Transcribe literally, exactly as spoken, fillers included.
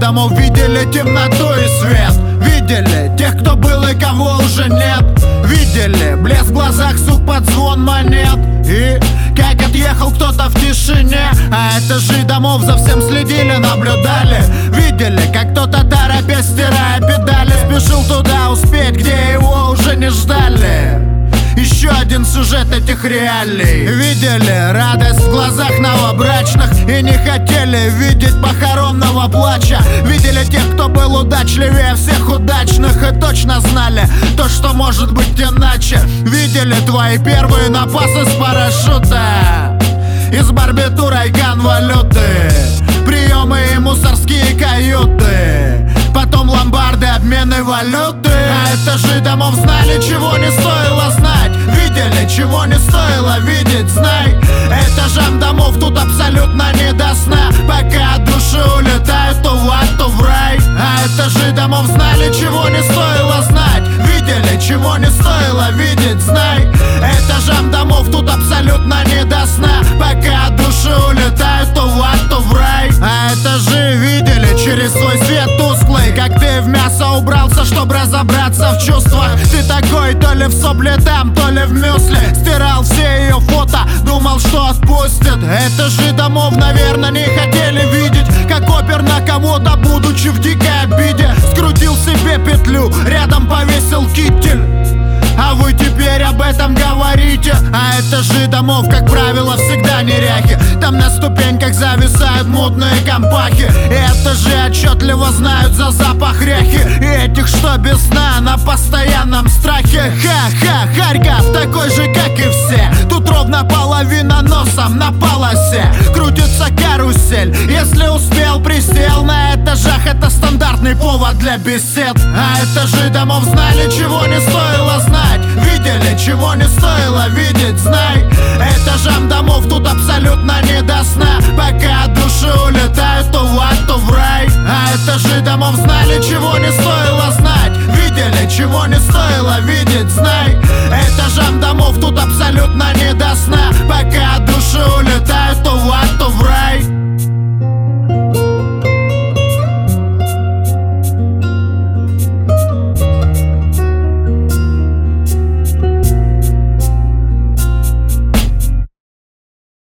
домов видели темноту и свет. Видели тех, кто был и кого уже нет. Видели блеск в глазах, сук под звон монет. И как отъехал кто-то в тишине. А этажи домов за всем следили, наблюдали. Видели, как кто-то торопясь, стирая педали, спешил туда успеть, где его уже не ждали. Еще один сюжет этих реалий. Видели радость в глазах новобрачных и не хотели видеть похоронного плача. Видели тех, кто был удачливее всех удачных и точно знали то, что может быть иначе. Видели твои первые напасы с парашюта, из барбитурой конвалюты, приемы и мусорские каюты, потом ломбарды, обмены валюты. А этажи домов знали, чего не стоило знать. Видели, чего не стоило видеть, знай. Этажам домов тут абсолютно не до сна, пока от души улетают то в ад, то в рай. А этажи домов знали, чего не стоило знать. Видели, чего не стоило видеть, знай. Этажам домов тут абсолютно не до сна, пока от души улетают то в ад, то в рай. А этажи видели через свой свет тусклый, как ты в мясо убрался, чтобы разобраться в чувствах. Ты такой то ли в сопле там, то ли в мюсли. Стирал все ее фото, думал, что отпустит. Этажи домов, наверное, не хотели видеть, как опер на кого-то, будучи в дикой обиде, скрутил себе петлю, рядом повесил китель. А вы теперь об этом говорите. А этажи домов, как правило, всегда неряхи. Там на ступеньках зависают мутные компахи. И этажи отчетливо знают за запах ряхи. И этих, что без сна, на постоянном страхе. Ха-ха, Харьков такой же, как и все. Тут ровно половина носом на полосе. Крутится карусель, если успел, присел. На этажах это стандартный повод для бесед. А этажи домов знали, чего не стоило знать. Видели, чего не стоило видеть, знай. Этажам домов тут абсолютно не до сна, пока от души улетают то в ад, то в рай. А этажи домов знали, чего не стоило знать. Видели, чего не стоило